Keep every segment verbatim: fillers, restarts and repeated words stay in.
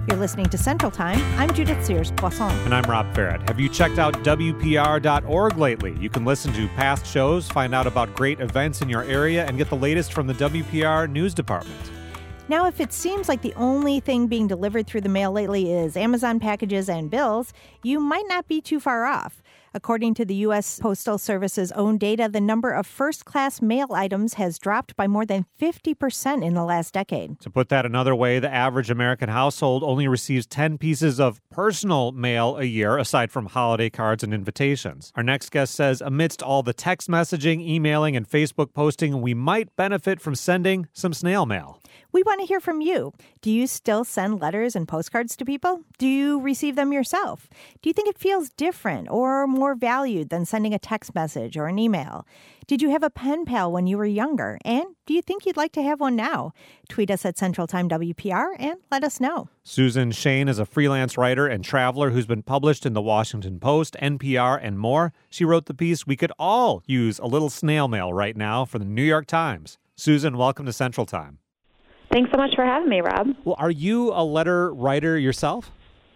You're listening to Central Time. I'm Judith Sears-Poisson. And I'm Rob Farrett. Have you checked out W P R dot org lately? You can listen to past shows, find out about great events in your area, and get the latest from the W P R News Department. Now, if it seems like the only thing being delivered through the mail lately is Amazon packages and bills, you might not be too far off. According to the U S Postal Service's own data, the number of first-class mail items has dropped by more than fifty percent in the last decade. To put that another way, the average American household only receives ten pieces of personal mail a year, aside from holiday cards and invitations. Our next guest says, amidst all the text messaging, emailing, and Facebook posting, we might benefit from sending some snail mail. We want to hear from you. Do you still send letters and postcards to people? Do you receive them yourself? Do you think it feels different or more valued than sending a text message or an email? Did you have a pen pal when you were younger? And do you think you'd like to have one now? Tweet us at Central Time W P R and let us know. Susan Shane is a freelance writer and traveler who's been published in the Washington Post, N P R, and more. She wrote the piece, "We Could All Use a Little Snail Mail Right Now" for the New York Times. Susan, welcome to Central Time. Thanks so much for having me, Rob. Well, are you a letter writer yourself?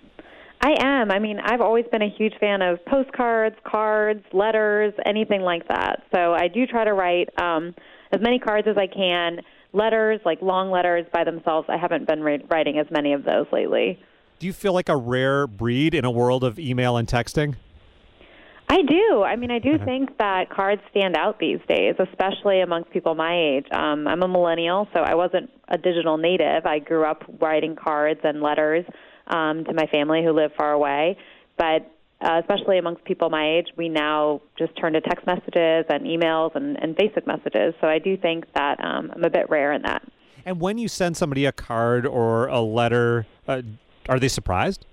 I am. I mean, I've always been a huge fan of postcards, cards, letters, anything like that. So I do try to write um, as many cards as I can. Letters, like long letters by themselves, I haven't been re- writing as many of those lately. Do you feel like a rare breed in a world of email and texting? I do. I mean, I do think that cards stand out these days, especially amongst people my age. Um, I'm a millennial, so I wasn't a digital native. I grew up writing cards and letters um, to my family who live far away. But uh, especially amongst people my age, we now just turn to text messages and emails and, and basic messages. So I do think that um, I'm a bit rare in that. And when you send somebody a card or a letter, uh, are they surprised?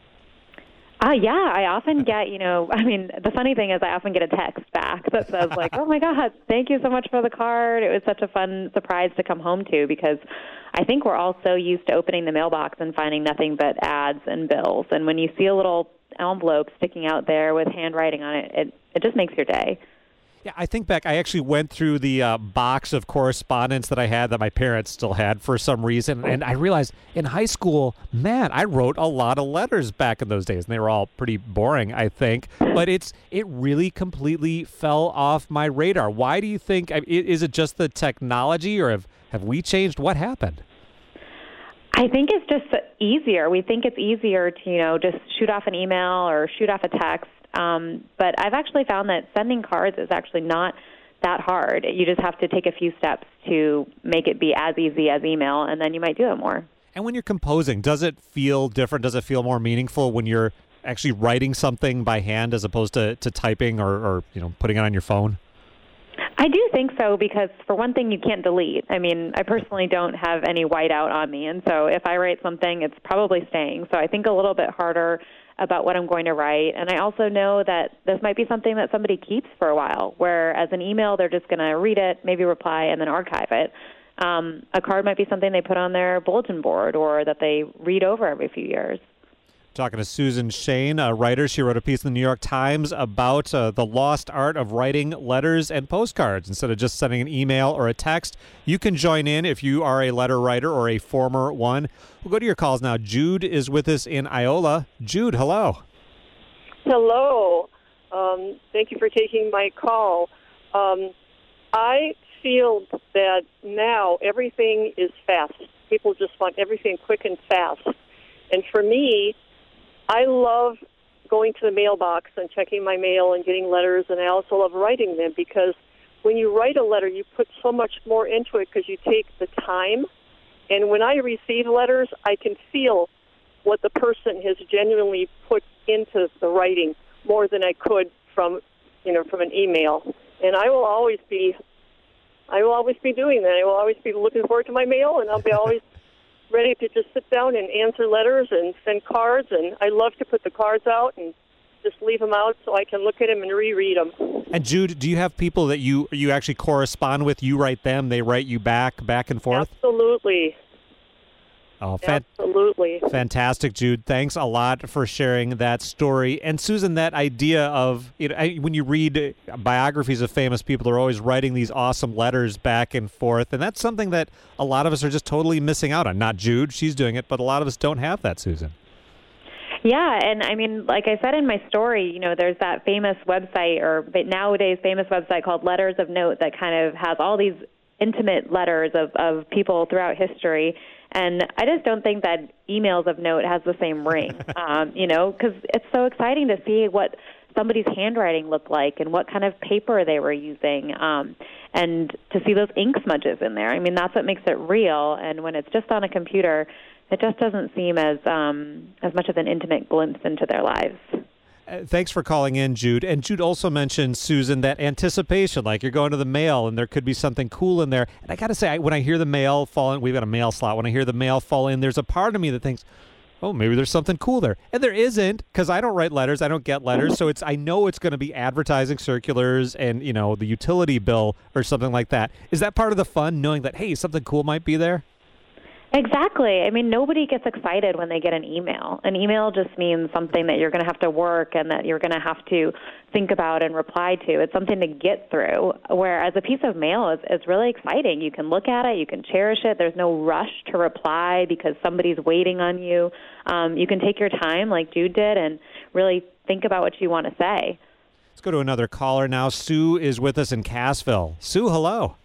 Uh, yeah, I often get, you know, I mean, the funny thing is I often get a text back that says, like, oh, my God, thank you so much for the card. It was such a fun surprise to come home to, because I think we're all so used to opening the mailbox and finding nothing but ads and bills. And when you see a little envelope sticking out there with handwriting on it, it, it just makes your day. Yeah, I think back, I actually went through the uh, box of correspondence that I had that my parents still had for some reason, and I realized in high school, man, I wrote a lot of letters back in those days, and they were all pretty boring, I think, but it's it really completely fell off my radar. Why do you think, is it just the technology, or have, have we changed? What happened? I think it's just easier. We think it's easier to, you know, just shoot off an email or shoot off a text. Um, but I've actually found that sending cards is actually not that hard. You just have to take a few steps to make it be as easy as email, and then you might do it more. And when you're composing, does it feel different? Does it feel more meaningful when you're actually writing something by hand as opposed to, to typing or, or you know putting it on your phone? I do think so, because for one thing, you can't delete. I mean, I personally don't have any whiteout on me, and so if I write something, it's probably staying. So I think a little bit harder about what I'm going to write. And I also know that this might be something that somebody keeps for a while, whereas an email, they're just going to read it, maybe reply, and then archive it. Um, a card might be something they put on their bulletin board or that they read over every few years. Talking to Susan Shane, a writer. She wrote a piece in the New York Times about uh, the lost art of writing letters and postcards instead of just sending an email or a text. You can join in if you are a letter writer or a former one. We'll go to your calls now. Jude is with us in Iola. Jude, hello. Hello. Um, thank you for taking my call. Um, I feel that now everything is fast. People just want everything quick and fast. And for me, I love going to the mailbox and checking my mail and getting letters, and I also love writing them, because when you write a letter, you put so much more into it because you take the time. And when I receive letters, I can feel what the person has genuinely put into the writing more than I could from, you know, from an email. And I will always be, I will always be doing that. I will always be looking forward to my mail, and I'll be always ready to just sit down and answer letters and send cards. And I love to put the cards out and just leave them out so I can look at them and reread them. And Jude, do you have people that you you actually correspond with? You write them, they write you back, back and forth? Absolutely. Oh, fan- Absolutely. Fantastic, Jude. Thanks a lot for sharing that story. And Susan, that idea of, you know, I- when you read biographies of famous people, they're always writing these awesome letters back and forth. And that's something that a lot of us are just totally missing out on. Not Jude, she's doing it, but a lot of us don't have that, Susan. Yeah, and I mean, like I said in my story, you know, there's that famous website, or nowadays famous website called Letters of Note, that kind of has all these intimate letters of, of people throughout history. And I just don't think that emails of note has the same ring, um, you know, because it's so exciting to see what somebody's handwriting looked like and what kind of paper they were using, um, and to see those ink smudges in there. I mean, that's what makes it real. And when it's just on a computer, it just doesn't seem as um, as much of an intimate glimpse into their lives. Uh, thanks for calling in, Jude. And Jude also mentioned, Susan, that anticipation, like you're going to the mail and there could be something cool in there. And I got to say, I, when I hear the mail fall in, we've got a mail slot. When I hear the mail fall in, there's a part of me that thinks, oh, maybe there's something cool there. And there isn't, because I don't write letters. I don't get letters. So it's I know it's going to be advertising circulars and, you know, the utility bill or something like that. Is that part of the fun, knowing that, hey, something cool might be there? Exactly. I mean, nobody gets excited when they get an email. An email just means something that you're going to have to work and that you're going to have to think about and reply to. It's something to get through, whereas a piece of mail is, is really exciting. You can look at it. You can cherish it. There's no rush to reply because somebody's waiting on you. Um, you can take your time like Jude did and really think about what you want to say. Let's go to another caller now. Sue is with us in Cassville. Sue, hello.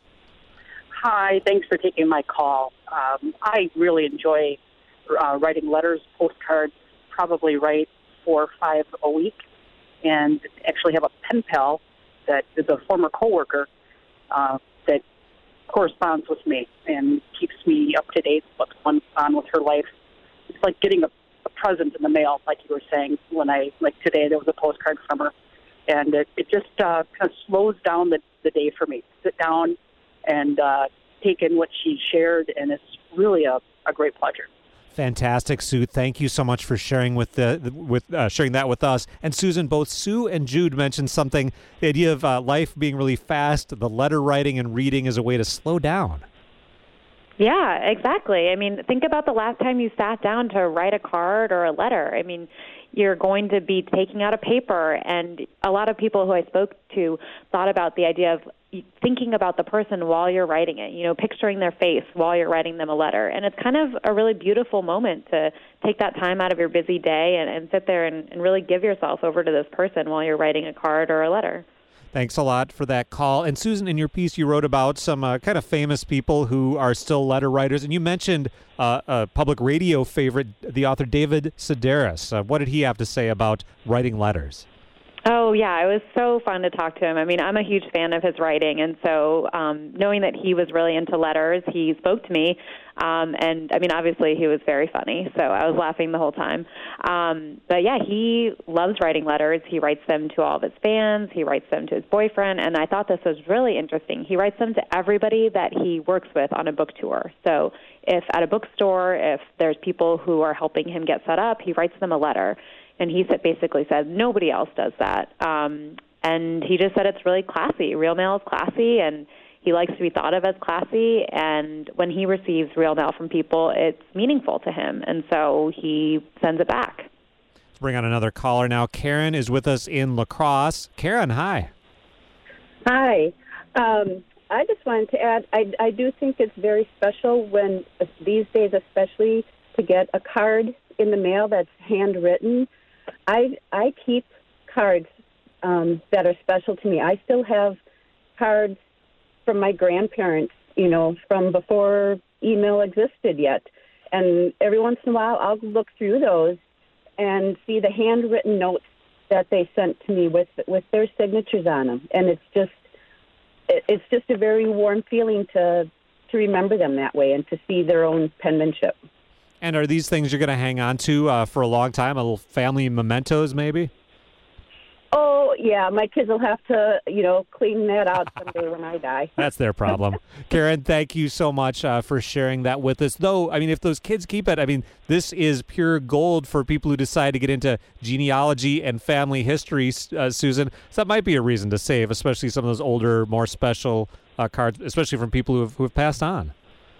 Hi, thanks for taking my call. Um, I really enjoy uh, writing letters, postcards, probably write four or five a week, and actually have a pen pal that is a former coworker uh, that corresponds with me and keeps me up to date with what's going on with her life. It's like getting a, a present in the mail, like you were saying. When I, like today, there was a postcard from her, and it, it just uh, kind of slows down the, the day for me. Sit down and uh, take in what she shared, and it's really a, a great pleasure. Fantastic, Sue. Thank you so much for sharing with the with uh, sharing that with us. And Susan, both Sue and Jude mentioned something: the idea of uh, life being really fast. The letter writing and reading is a way to slow down. Yeah, exactly. I mean, think about the last time you sat down to write a card or a letter. I mean, you're going to be taking out a paper, and a lot of people who I spoke to thought about the idea of thinking about the person while you're writing it, you know, picturing their face while you're writing them a letter. And it's kind of a really beautiful moment to take that time out of your busy day and, and sit there and, and really give yourself over to this person while you're writing a card or a letter. Thanks a lot for that call. And Susan, in your piece, you wrote about some uh, kind of famous people who are still letter writers, and you mentioned uh, a public radio favorite, the author David Sedaris. Uh, what did he have to say about writing letters? Oh, yeah, it was so fun to talk to him. I mean, I'm a huge fan of his writing, and so um, knowing that he was really into letters, he spoke to me, um, and, I mean, obviously he was very funny, so I was laughing the whole time. Um, but, yeah, he loves writing letters. He writes them to all of his fans. He writes them to his boyfriend, and I thought this was really interesting. He writes them to everybody that he works with on a book tour. So if at a bookstore, if there's people who are helping him get set up, he writes them a letter. And he said, basically said, nobody else does that. Um, and he just said it's really classy. Real mail is classy, and he likes to be thought of as classy. And when he receives real mail from people, it's meaningful to him. And so he sends it back. Let's bring on another caller now. Karen is with us in La Crosse. Karen, hi. Hi. Um, I just wanted to add, I, I do think it's very special when, these days especially, to get a card in the mail that's handwritten. I I keep cards um, that are special to me. I still have cards from my grandparents, you know, from before email existed yet. And every once in a while, I'll look through those and see the handwritten notes that they sent to me with with their signatures on them. And it's just it's just a very warm feeling to to remember them that way and to see their own penmanship. And are these things you're going to hang on to uh, for a long time? A little family mementos, maybe? Oh, yeah. My kids will have to, you know, clean that out someday when I die. That's their problem. Karen, thank you so much uh, for sharing that with us. Though, I mean, if those kids keep it, I mean, this is pure gold for people who decide to get into genealogy and family history, uh, Susan. So that might be a reason to save, especially some of those older, more special uh, cards, especially from people who have, who have passed on.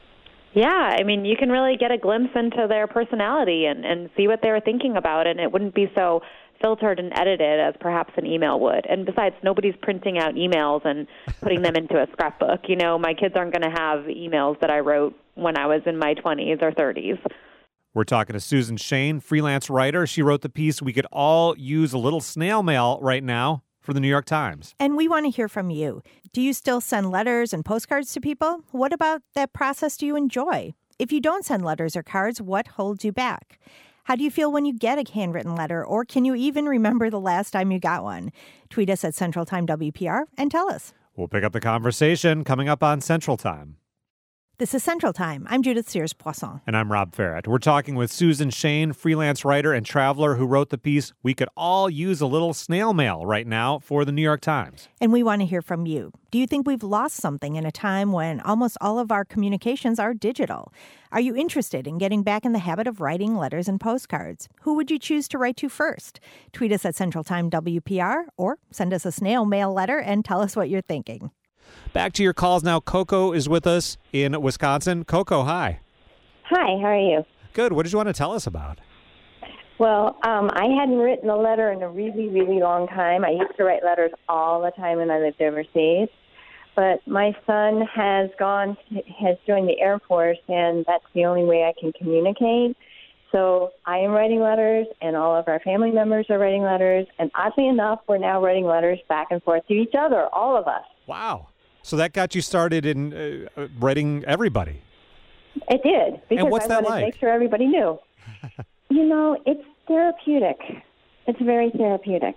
Yeah, I mean, you can really get a glimpse into their personality and, and see what they were thinking about, and it wouldn't be so filtered and edited as perhaps an email would. And besides, nobody's printing out emails and putting them into a scrapbook. You know, my kids aren't going to have emails that I wrote when I was in my twenties or thirties. We're talking to Susan Shane, freelance writer. She wrote the piece, "We Could All Use a Little Snail Mail Right Now," for the New York Times. And we want to hear from you. Do you still send letters and postcards to people? What about that process do you enjoy? If you don't send letters or cards, what holds you back? How do you feel when you get a handwritten letter, or can you even remember the last time you got one? Tweet us at Central Time W P R and tell us. We'll pick up the conversation coming up on Central Time. This is Central Time. I'm Judith Sears-Poisson. And I'm Rob Farrett. We're talking with Susan Shane, freelance writer and traveler who wrote the piece, "We Could All Use a Little Snail Mail Right Now," for the New York Times. And we want to hear from you. Do you think we've lost something in a time when almost all of our communications are digital? Are you interested in getting back in the habit of writing letters and postcards? Who would you choose to write to first? Tweet us at Central Time W P R or send us a snail mail letter and tell us what you're thinking. Back to your calls now. Coco is with us in Wisconsin. Coco, hi. Hi, how are you? Good. What did you want to tell us about? Well, um, I hadn't written a letter in a really, really long time. I used to write letters all the time when I lived overseas. But my son has gone, has joined the Air Force, and that's the only way I can communicate. So I am writing letters, and all of our family members are writing letters. And oddly enough, we're now writing letters back and forth to each other, all of us. Wow. So that got you started in uh, writing everybody. It did, because and what's I that wanted like? to make sure everybody knew. You know, it's therapeutic. It's very therapeutic.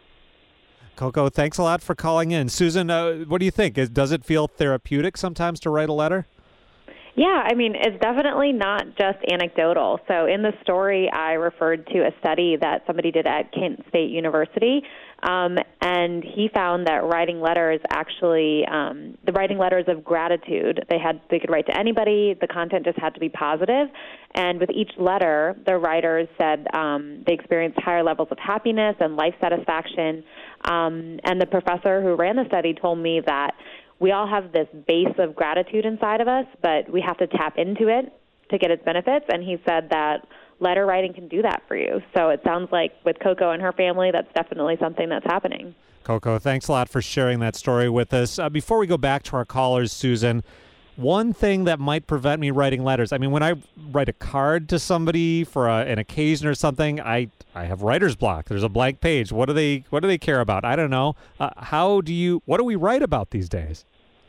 Coco, thanks a lot for calling in. Susan, uh, what do you think? Is, does it feel therapeutic sometimes to write a letter? Yeah, I mean, it's definitely not just anecdotal. So in the story, I referred to a study that somebody did at Kent State University, um, and he found that writing letters actually, um, the writing letters of gratitude, they had they could write to anybody. The content just had to be positive, and with each letter, the writers said um, they experienced higher levels of happiness and life satisfaction. Um, and the professor who ran the study told me that we all have this base of gratitude inside of us, but we have to tap into it to get its benefits. And he said that letter writing can do that for you. So it sounds like with Coco and her family, that's definitely something that's happening. Coco, thanks a lot for sharing that story with us. Uh, before we go back to our callers, Susan, one thing that might prevent me writing letters, I mean, when I write a card to somebody for a, an occasion or something, I, I have writer's block. There's a blank page. What do they what do they care about? I don't know. Uh, how do you, what do we write about these days?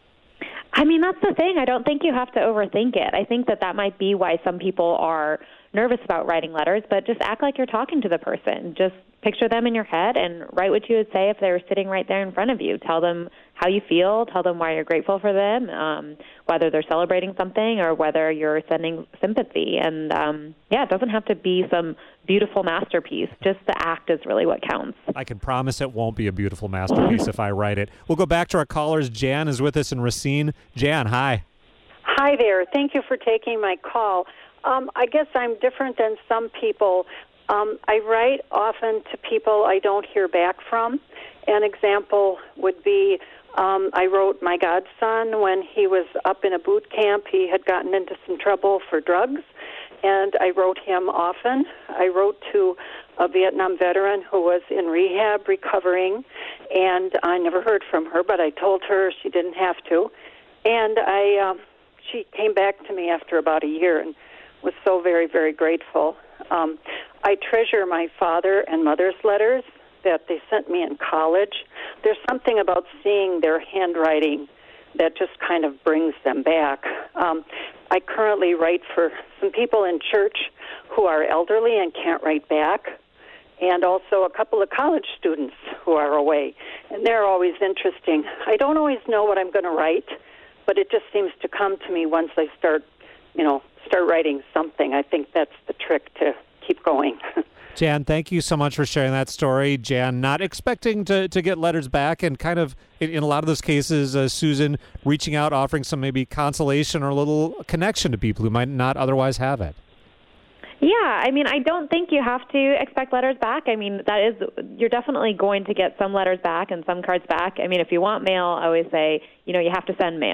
I mean, that's the thing. I don't think you have to overthink it. I think that that might be why some people are nervous about writing letters, but just act like you're talking to the person. Just picture them in your head and write what you would say if they were sitting right there in front of you. Tell them how you feel. Tell them why you're grateful for them, um, whether they're celebrating something or whether you're sending sympathy. And, um, yeah, it doesn't have to be some beautiful masterpiece. Just the act is really what counts. I can promise it won't be a beautiful masterpiece if I write it. We'll go back to our callers. Jan is with us in Racine. Jan, hi. Hi there. Thank you for taking my call. Um, I guess I'm different than some people. Um, I write often to people I don't hear back from. An example would be um, I wrote my godson when he was up in a boot camp. He had gotten into some trouble for drugs, and I wrote him often. I wrote to a Vietnam veteran who was in rehab recovering, and I never heard from her, but I told her she didn't have to. And I, uh, she came back to me after about a year and was so very, very grateful. Um, I treasure my father and mother's letters that they sent me in college. There's something about seeing their handwriting that just kind of brings them back. Um, I currently write for some people in church who are elderly and can't write back, and also a couple of college students who are away, and they're always interesting. I don't always know what I'm going to write, but it just seems to come to me once I start, you know, start writing something. I think that's the trick to keep going. Jan, thank you so much for sharing that story. Jan, not expecting to, to get letters back, and kind of, in, in a lot of those cases, uh, Susan reaching out, offering some maybe consolation or a little connection to people who might not otherwise have it. Yeah, I mean, I don't think you have to expect letters back. I mean, that is, you're definitely going to get some letters back and some cards back. I mean, if you want mail, I always say, you know, you have to send mail.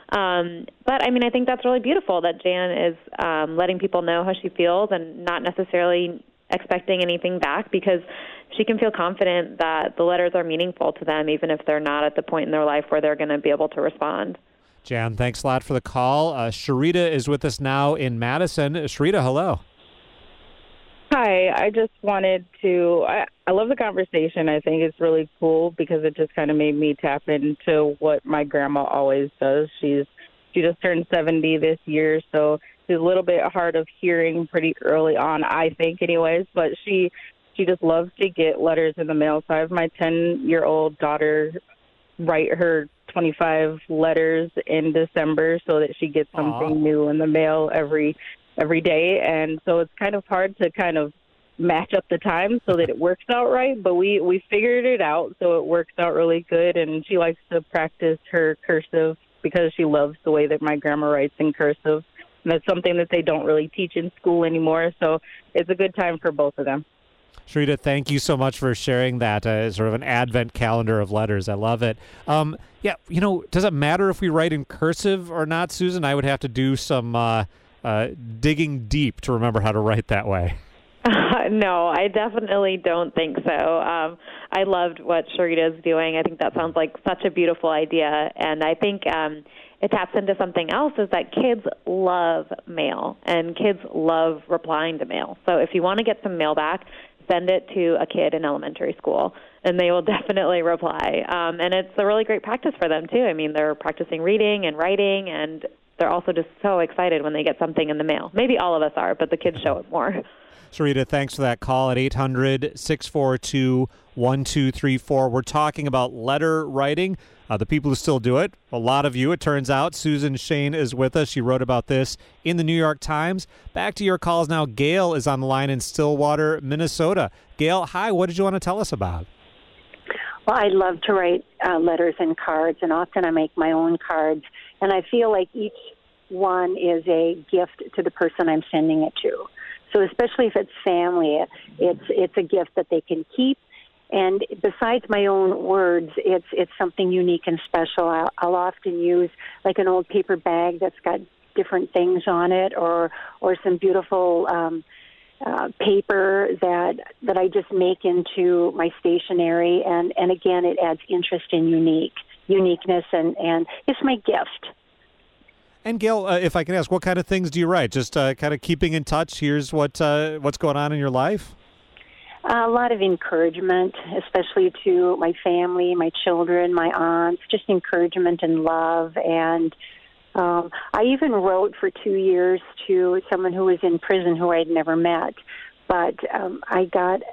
Um, but, I mean, I think that's really beautiful that Jan is um, letting people know how she feels and not necessarily expecting anything back, because she can feel confident that the letters are meaningful to them, even if they're not at the point in their life where they're going to be able to respond. Jan, thanks a lot for the call. Uh, Sharita is with us now in Madison. Sharita, hello. Hi, I just wanted to, I, I love the conversation. I think it's really cool because it just kind of made me tap into what my grandma always does. She's She just turned seventy this year, so she's a little bit hard of hearing pretty early on, I think anyways, but she she just loves to get letters in the mail. So I have my ten-year-old daughter write her twenty-five letters in December so that she gets something Aww. new in the mail every every day. And so it's kind of hard to kind of match up the time so that it works out right. But we, we figured it out, so it works out really good. And she likes to practice her cursive because she loves the way that my grandma writes in cursive. And that's something that they don't really teach in school anymore. So it's a good time for both of them. Sharita, thank you so much for sharing that uh, sort of an advent calendar of letters. I love it. Um, yeah, you know, does it matter if we write in cursive or not, Susan? I would have to do some uh, uh, digging deep to remember how to write that way. Uh, no, I definitely don't think so. Um, I loved what Sharita is doing. I think that sounds like such a beautiful idea. And I think um, it taps into something else, is that kids love mail, and kids love replying to mail. So if you want to get some mail back, send it to a kid in elementary school, and they will definitely reply. Um, and it's a really great practice for them, too. I mean, they're practicing reading and writing, and they're also just so excited when they get something in the mail. Maybe all of us are, but the kids show it more. Sharita, thanks for that call at eight hundred, six four two, one two three four. We're talking about letter writing, uh, the people who still do it. A lot of you, it turns out. Susan Shane is with us. She wrote about this in the New York Times. Back to your calls now. Gail is on the line in Stillwater, Minnesota. Gail, hi. What did you want to tell us about? Well, I love to write uh, letters and cards, and often I make my own cards. And I feel like each one is a gift to the person I'm sending it to. So especially if it's family, it's it's a gift that they can keep. And besides my own words, it's it's something unique and special. I'll, I'll often use like an old paper bag that's got different things on it, or or some beautiful um, uh, paper that that I just make into my stationery. And, and again, it adds interest and unique uniqueness, and, and it's my gift. And Gail, uh, if I can ask, what kind of things do you write? Just uh, kind of keeping in touch. Here's what uh, what's going on in your life. Uh, a lot of encouragement, especially to my family, my children, my aunts. Just encouragement and love. And um, I even wrote for two years to someone who was in prison who I'd never met. But um, I got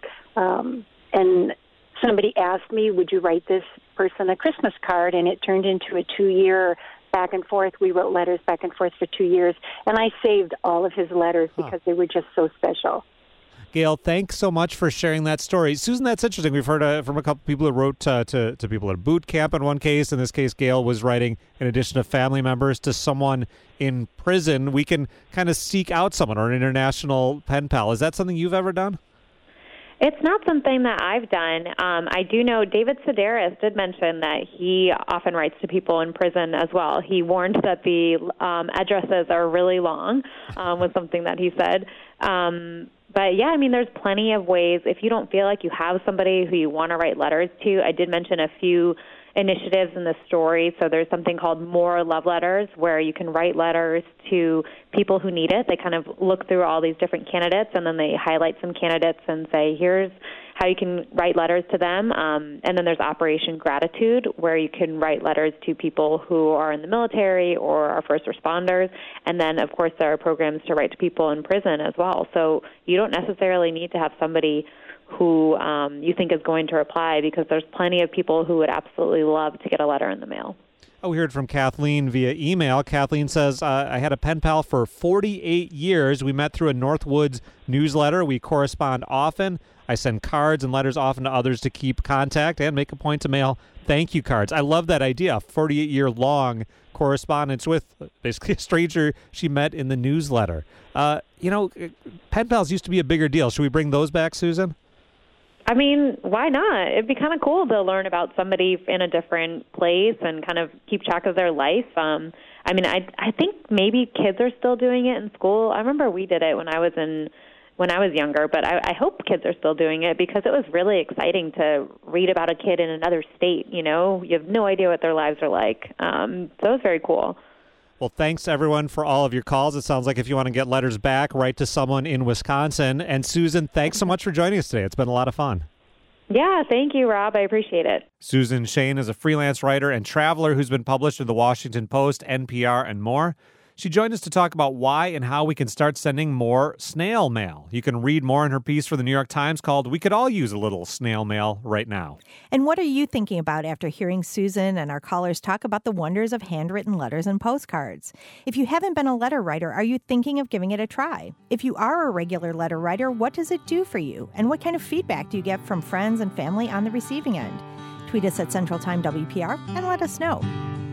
a um, and somebody asked me, "Would you write this person a Christmas card?" And it turned into a two-year. Back and forth. We wrote letters back and forth for two years, and I saved all of his letters because huh. they were just so special. Gail, thanks so much for sharing that story. Susan, that's interesting. We've heard uh, from a couple people who wrote uh, to, to people at boot camp in one case. In this case, Gail was writing, in addition to family members, to someone in prison. We can kind of seek out someone or an international pen pal. Is that something you've ever done? It's not something that I've done. Um, I do know David Sedaris did mention that he often writes to people in prison as well. He warned that the um, addresses are really long, um, was something that he said. Um, but, yeah, I mean, there's plenty of ways. If you don't feel like you have somebody who you want to write letters to, I did mention a few initiatives in the story. So there's something called More Love Letters, where you can write letters to people who need it. They kind of look through all these different candidates, and then they highlight some candidates and say, here's how you can write letters to them. Um, and then there's Operation Gratitude, where you can write letters to people who are in the military or are first responders. And then, of course, there are programs to write to people in prison as well. So you don't necessarily need to have somebody who um, you think is going to reply, because there's plenty of people who would absolutely love to get a letter in the mail. Oh, we heard from Kathleen via email. Kathleen says, uh, I had a pen pal for forty-eight years. We met through a Northwoods newsletter. We correspond often. I send cards and letters often to others to keep contact and make a point to mail thank you cards. I love that idea, forty-eight-year-long correspondence with basically a stranger she met in the newsletter. Uh, you know, pen pals used to be a bigger deal. Should we bring those back, Susan? I mean, why not? It'd be kind of cool to learn about somebody in a different place and kind of keep track of their life. Um, I mean, I I think maybe kids are still doing it in school. I remember we did it when I was in when I was younger, but I, I hope kids are still doing it because it was really exciting to read about a kid in another state. You know, you have no idea what their lives are like. Um, so it was very cool. Well, thanks, everyone, for all of your calls. It sounds like if you want to get letters back, write to someone in Wisconsin. And Susan, thanks so much for joining us today. It's been a lot of fun. Yeah, thank you, Rob. I appreciate it. Susan Shane is a freelance writer and traveler who's been published in the Washington Post, N P R, and more. She joined us to talk about why and how we can start sending more snail mail. You can read more in her piece for the New York Times called "We Could All Use a Little Snail Mail Right Now." And what are you thinking about after hearing Susan and our callers talk about the wonders of handwritten letters and postcards? If you haven't been a letter writer, are you thinking of giving it a try? If you are a regular letter writer, what does it do for you? And what kind of feedback do you get from friends and family on the receiving end? Tweet us at Central Time W P R and let us know.